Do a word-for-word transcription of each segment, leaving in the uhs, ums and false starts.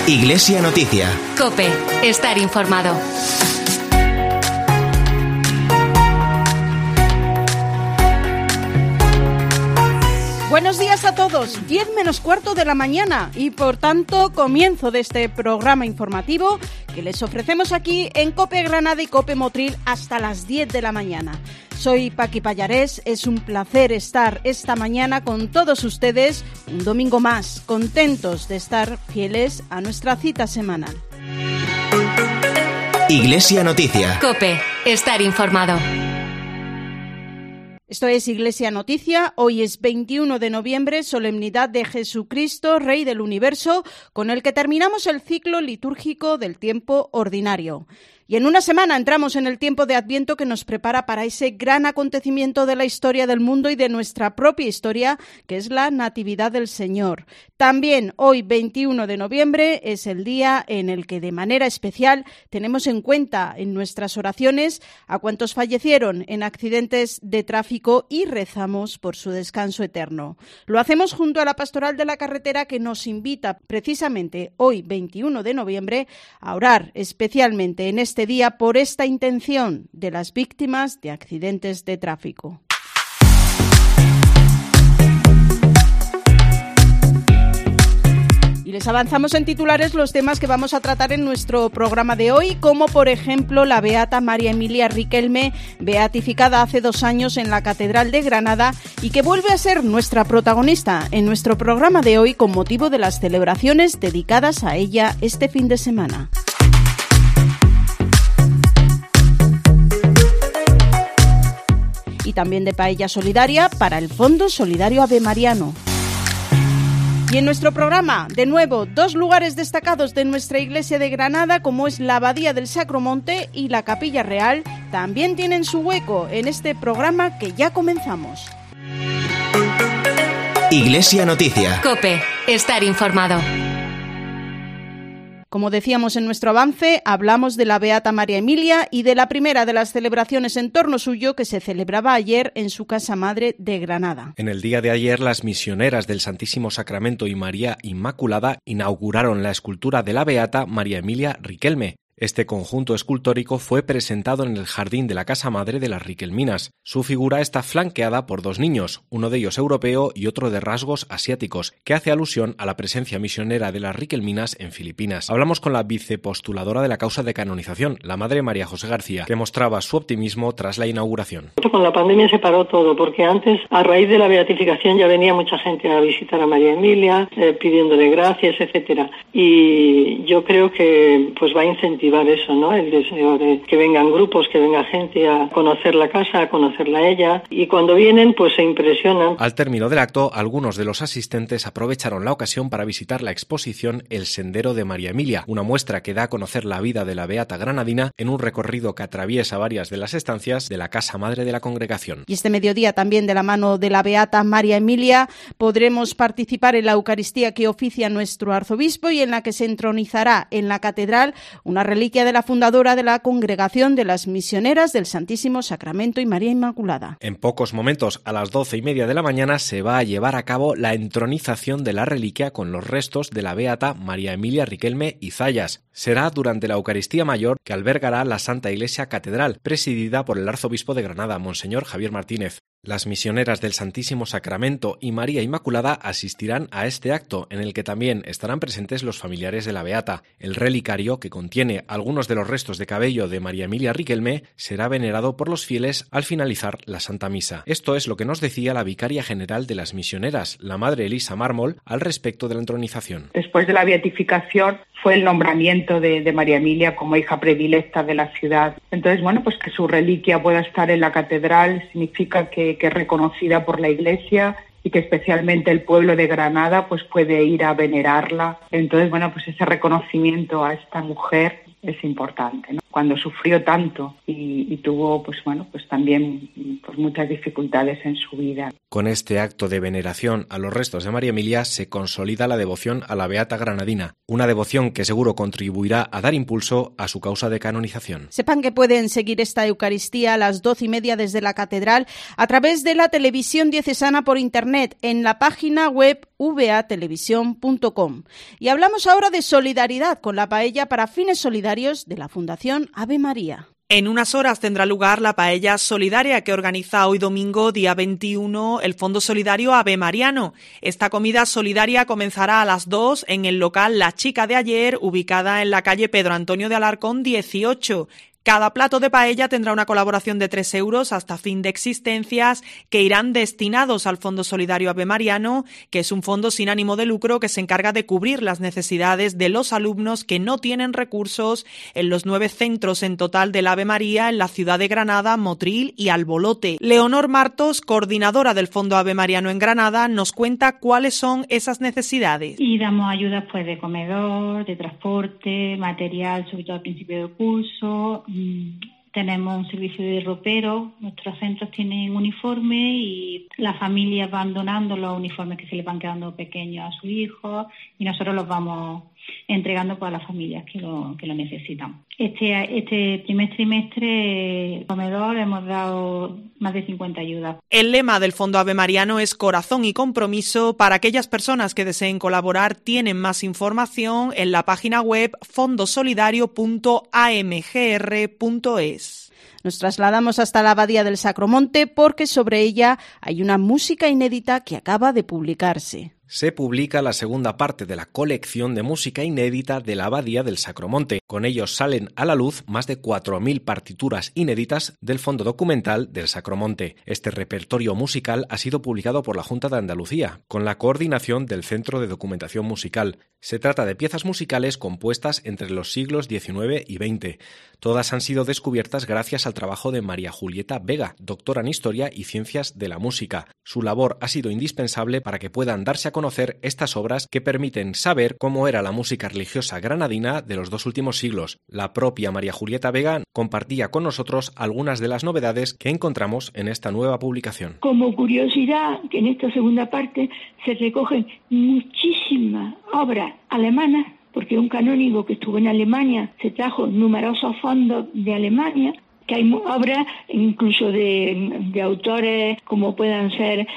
Iglesia Noticia. COPE. Estar informado. Buenos días a todos, diez menos cuarto de la mañana y por tanto comienzo de este programa informativo que les ofrecemos aquí en COPE Granada y COPE Motril hasta las diez de la mañana. Soy Paqui Pallarés, es un placer estar esta mañana con todos ustedes, un domingo más, contentos de estar fieles a nuestra cita semanal. Iglesia Noticia. COPE. Estar informado. Esto es Iglesia Noticia. Hoy es veintiuno de noviembre, solemnidad de Jesucristo, Rey del Universo, con el que terminamos el ciclo litúrgico del tiempo ordinario. Y en una semana entramos en el tiempo de Adviento que nos prepara para ese gran acontecimiento de la historia del mundo y de nuestra propia historia, que es la Natividad del Señor. También hoy, veintiuno de noviembre, es el día en el que de manera especial tenemos en cuenta en nuestras oraciones a cuantos fallecieron en accidentes de tráfico y rezamos por su descanso eterno. Lo hacemos junto a la Pastoral de la Carretera, que nos invita precisamente hoy, veintiuno de noviembre, a orar especialmente en este este día por esta intención de las víctimas de accidentes de tráfico. Y les avanzamos en titulares los temas que vamos a tratar en nuestro programa de hoy, como por ejemplo la beata María Emilia Riquelme, beatificada hace dos años en la Catedral de Granada y que vuelve a ser nuestra protagonista en nuestro programa de hoy con motivo de las celebraciones dedicadas a ella este fin de semana. Y también de paella solidaria para el Fondo Solidario Avemariano. Y en nuestro programa, de nuevo, dos lugares destacados de nuestra iglesia de Granada, como es la Abadía del Sacromonte y la Capilla Real, también tienen su hueco en este programa que ya comenzamos. Iglesia Noticia. COPE. Estar informado. Como decíamos en nuestro avance, hablamos de la beata María Emilia y de la primera de las celebraciones en torno suyo que se celebraba ayer en su casa madre de Granada. En el día de ayer, las misioneras del Santísimo Sacramento y María Inmaculada inauguraron la escultura de la beata María Emilia Riquelme. Este conjunto escultórico fue presentado en el jardín de la Casa Madre de las Riquelminas. Su figura está flanqueada por dos niños, uno de ellos europeo y otro de rasgos asiáticos, que hace alusión a la presencia misionera de las Riquelminas en Filipinas. Hablamos con la vicepostuladora de la causa de canonización, la Madre María José García, que mostraba su optimismo tras la inauguración. Con la pandemia se paró todo, porque antes, a raíz de la beatificación, ya venía mucha gente a visitar a María Emilia, eh, pidiéndole gracias, etcétera. Y yo creo que pues va a incentivar eso, ¿no? El deseo de que vengan grupos, que venga gente a conocer la casa, a conocerla a ella, y cuando vienen pues se impresionan. Al término del acto, algunos de los asistentes aprovecharon la ocasión para visitar la exposición El Sendero de María Emilia, una muestra que da a conocer la vida de la beata granadina en un recorrido que atraviesa varias de las estancias de la Casa Madre de la Congregación. Y este mediodía también, de la mano de la beata María Emilia, podremos participar en la Eucaristía que oficia nuestro arzobispo y en la que se entronizará en la catedral una reliquia de la fundadora de la Congregación de las Misioneras del Santísimo Sacramento y María Inmaculada. En pocos momentos, a las doce y media de la mañana, se va a llevar a cabo la entronización de la reliquia con los restos de la beata María Emilia Riquelme y Zayas. Será durante la Eucaristía Mayor, que albergará la Santa Iglesia Catedral, presidida por el arzobispo de Granada, Monseñor Javier Martínez. Las misioneras del Santísimo Sacramento y María Inmaculada asistirán a este acto, en el que también estarán presentes los familiares de la beata. El relicario, que contiene algunos de los restos de cabello de María Emilia Riquelme, será venerado por los fieles al finalizar la Santa Misa. Esto es lo que nos decía la vicaria general de las misioneras, la Madre Elisa Mármol, al respecto de la entronización. Después de la beatificación fue el nombramiento de, de María Emilia como hija predilecta de la ciudad. Entonces, bueno, pues que su reliquia pueda estar en la catedral significa que, que es reconocida por la Iglesia y que especialmente el pueblo de Granada pues puede ir a venerarla. Entonces, bueno, pues ese reconocimiento a esta mujer es importante, ¿no? cuando sufrió tanto y, y tuvo, pues bueno, pues también pues muchas dificultades en su vida. Con este acto de veneración a los restos de María Emilia se consolida la devoción a la Beata Granadina, una devoción que seguro contribuirá a dar impulso a su causa de canonización. Sepan que pueden seguir esta Eucaristía a las doce y media desde la Catedral a través de la televisión diocesana por internet en la página web v a televisión punto com. Y hablamos ahora de solidaridad con la paella para fines solidarios de la Fundación Ave María. En unas horas tendrá lugar la paella solidaria que organiza hoy domingo, día veintiuno, el Fondo Solidario Ave Mariano. Esta comida solidaria comenzará a las dos en el local La Chica de Ayer, ubicada en la calle Pedro Antonio de Alarcón dieciocho. Cada plato de paella tendrá una colaboración de tres euros hasta fin de existencias que irán destinados al Fondo Solidario Ave Mariano, que es un fondo sin ánimo de lucro que se encarga de cubrir las necesidades de los alumnos que no tienen recursos en los nueve centros en total del Ave María en la ciudad de Granada, Motril y Albolote. Leonor Martos, coordinadora del Fondo Ave Mariano en Granada, nos cuenta cuáles son esas necesidades. Y damos ayudas pues de comedor, de transporte, material, sobre todo al principio del curso. Tenemos un servicio de ropero, nuestros centros tienen uniforme y las familias van donando los uniformes que se les van quedando pequeños a sus hijos y nosotros los vamos entregando para las familias que lo, que lo necesitan. Este, este primer trimestre, comedor, hemos dado más de cincuenta ayudas. El lema del Fondo Ave Mariano es corazón y compromiso. Para aquellas personas que deseen colaborar, tienen más información en la página web fondosolidario punto a m g r punto es. Nos trasladamos hasta la Abadía del Sacromonte porque sobre ella hay una música inédita que acaba de publicarse. Se publica la segunda parte de la colección de música inédita de la Abadía del Sacromonte. Con ellos salen a la luz más de cuatro mil partituras inéditas del Fondo Documental del Sacromonte. Este repertorio musical ha sido publicado por la Junta de Andalucía, con la coordinación del Centro de Documentación Musical. Se trata de piezas musicales compuestas entre los siglos diecinueve y veinte. Todas han sido descubiertas gracias al trabajo de María Julieta Vega, doctora en Historia y Ciencias de la Música. Su labor ha sido indispensable para que puedan darse a conocer estas obras que permiten saber cómo era la música religiosa granadina de los dos últimos siglos. La propia María Julieta Vega compartía con nosotros algunas de las novedades que encontramos en esta nueva publicación. Como curiosidad, que en esta segunda parte se recogen muchísimas obras alemanas, porque un canónigo que estuvo en Alemania se trajo numerosos fondos de Alemania, que hay obras incluso de, de autores como puedan ser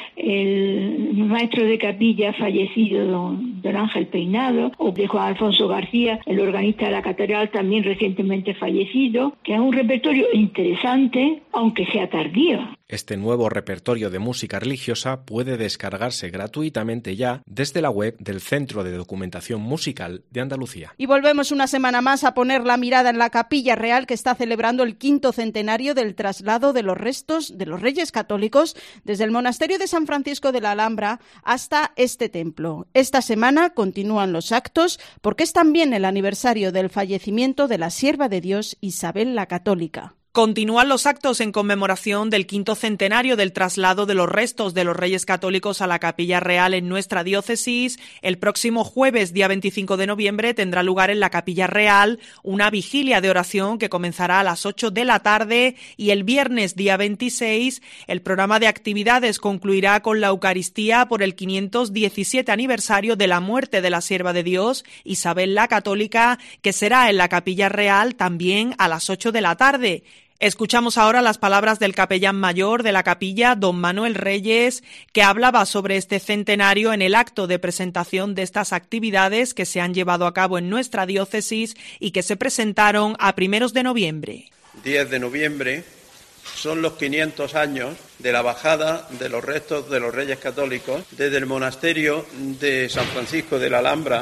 el maestro de capilla fallecido don, don Ángel Peinado, o de Juan Alfonso García, el organista de la catedral también recientemente fallecido, que es un repertorio interesante, aunque sea tardío. Este nuevo repertorio de música religiosa puede descargarse gratuitamente ya desde la web del Centro de Documentación Musical de Andalucía. Y volvemos una semana más a poner la mirada en la Capilla Real, que está celebrando el quinto centenario del traslado de los restos de los Reyes Católicos desde el monasterio de San Francisco de la Alhambra hasta este templo. Esta semana continúan los actos porque es también el aniversario del fallecimiento de la sierva de Dios Isabel la Católica. Continúan los actos en conmemoración del quinto centenario del traslado de los restos de los Reyes Católicos a la Capilla Real en nuestra diócesis. El próximo jueves, día veinticinco de noviembre, tendrá lugar en la Capilla Real una vigilia de oración que comenzará a las ocho de la tarde y el viernes, día veintiséis, el programa de actividades concluirá con la Eucaristía por el quinientos diecisiete aniversario de la muerte de la sierva de Dios, Isabel la Católica, que será en la Capilla Real también a las ocho de la tarde. Escuchamos ahora las palabras del capellán mayor de la capilla, don Manuel Reyes, que hablaba sobre este centenario en el acto de presentación de estas actividades que se han llevado a cabo en nuestra diócesis y que se presentaron a primeros de noviembre. diez de noviembre son los quinientos años de la bajada de los restos de los Reyes Católicos desde el monasterio de San Francisco de la Alhambra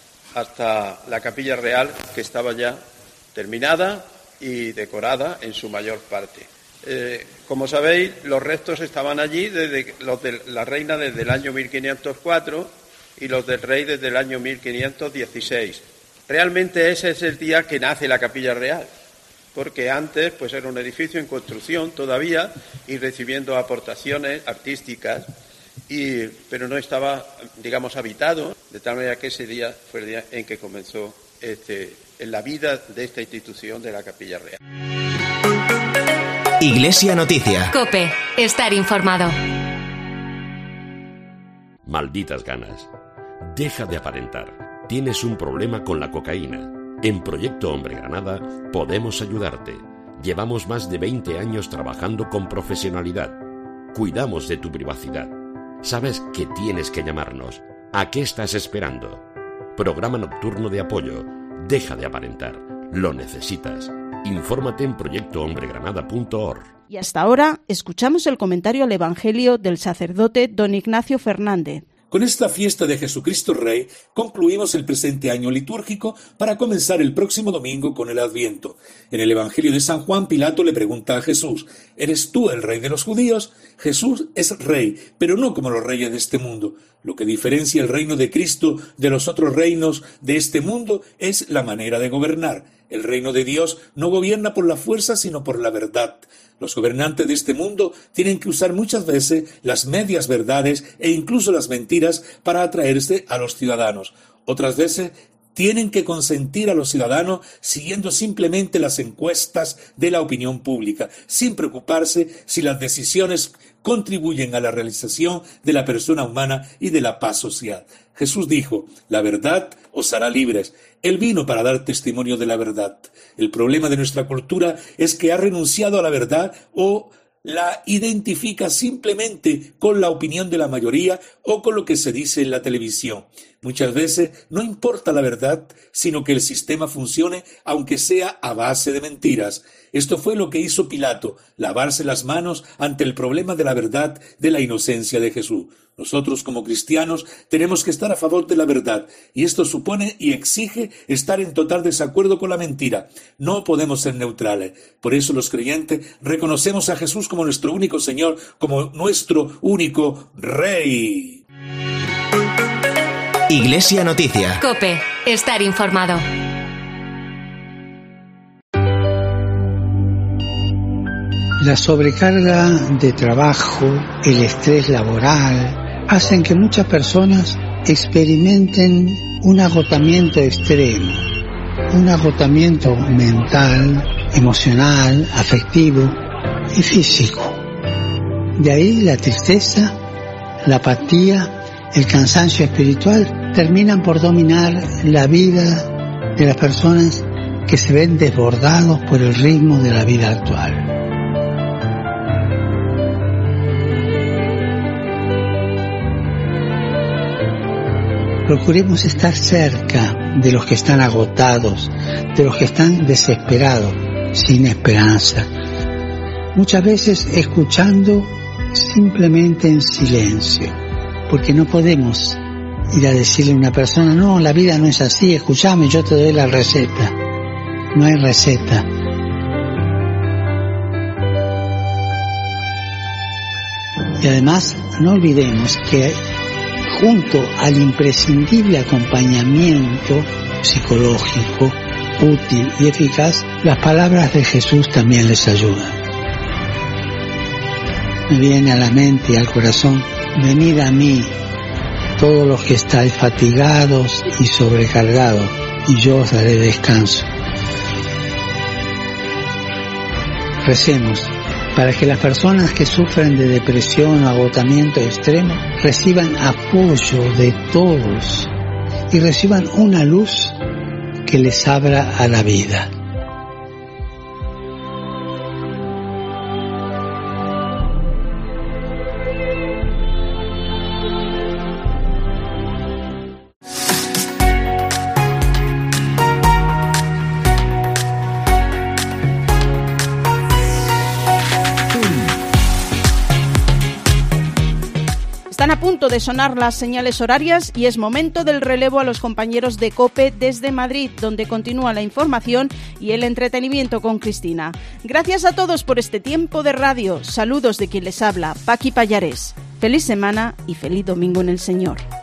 hasta la Capilla Real, que estaba ya terminada y decorada en su mayor parte. Eh, como sabéis, los restos estaban allí, desde los de la reina desde el año mil quinientos cuatro y los del rey desde el año mil quinientos dieciséis. Realmente ese es el día que nace la Capilla Real, porque antes pues era un edificio en construcción todavía y recibiendo aportaciones artísticas, y, pero no estaba, digamos, habitado, de tal manera que ese día fue el día en que comenzó este, en la vida de esta institución de la Capilla Real. Iglesia Noticia. COPE. Estar informado. Malditas ganas. Deja de aparentar. Tienes un problema con la cocaína. En Proyecto Hombre Granada podemos ayudarte. Llevamos más de veinte años trabajando con profesionalidad. Cuidamos de tu privacidad. Sabes que tienes que llamarnos. ¿A qué estás esperando? Programa nocturno de apoyo. Deja de aparentar. Lo necesitas. Infórmate en proyecto hombre granada punto org. Y hasta ahora escuchamos el comentario al Evangelio del sacerdote don Ignacio Fernández. Con esta fiesta de Jesucristo Rey concluimos el presente año litúrgico para comenzar el próximo domingo con el Adviento. En el Evangelio de San Juan, Pilato le pregunta a Jesús: ¿eres tú el rey de los judíos? Jesús es rey, pero no como los reyes de este mundo. Lo que diferencia el reino de Cristo de los otros reinos de este mundo es la manera de gobernar. El reino de Dios no gobierna por la fuerza, sino por la verdad. Los gobernantes de este mundo tienen que usar muchas veces las medias verdades e incluso las mentiras para atraerse a los ciudadanos. Otras veces tienen que consentir a los ciudadanos siguiendo simplemente las encuestas de la opinión pública, sin preocuparse si las decisiones contribuyen a la realización de la persona humana y de la paz social. Jesús dijo: la verdad os hará libres. Él vino para dar testimonio de la verdad. El problema de nuestra cultura es que ha renunciado a la verdad o la identifica simplemente con la opinión de la mayoría o con lo que se dice en la televisión. Muchas veces no importa la verdad, sino que el sistema funcione, aunque sea a base de mentiras. Esto fue lo que hizo Pilato, lavarse las manos ante el problema de la verdad, de la inocencia de Jesús. Nosotros como cristianos tenemos que estar a favor de la verdad, y esto supone y exige estar en total desacuerdo con la mentira. No podemos ser neutrales. Por eso los creyentes reconocemos a Jesús como nuestro único Señor, como nuestro único Rey. Iglesia Noticia. COPE. Estar informado. La sobrecarga de trabajo, el estrés laboral, hacen que muchas personas experimenten un agotamiento extremo, un agotamiento mental, emocional, afectivo y físico. De ahí la tristeza, la apatía, el cansancio espiritual terminan por dominar la vida de las personas que se ven desbordados por el ritmo de la vida actual. Procuremos estar cerca de los que están agotados, de los que están desesperados, sin esperanza. Muchas veces escuchando simplemente en silencio, porque no podemos ir a decirle a una persona: no, la vida no es así, escúchame, yo te doy la receta. No hay receta. Y además, no olvidemos que junto al imprescindible acompañamiento psicológico, útil y eficaz, las palabras de Jesús también les ayudan. Me viene a la mente y al corazón: venid a mí, todos los que estáis fatigados y sobrecargados, y yo os daré descanso. Recemos para que las personas que sufren de depresión o agotamiento extremo reciban apoyo de todos y reciban una luz que les abra a la vida. Están a punto de sonar las señales horarias y es momento del relevo a los compañeros de COPE desde Madrid, donde continúa la información y el entretenimiento con Cristina. Gracias a todos por este tiempo de radio. Saludos de quien les habla, Paqui Pallares. Feliz semana y feliz domingo en el Señor.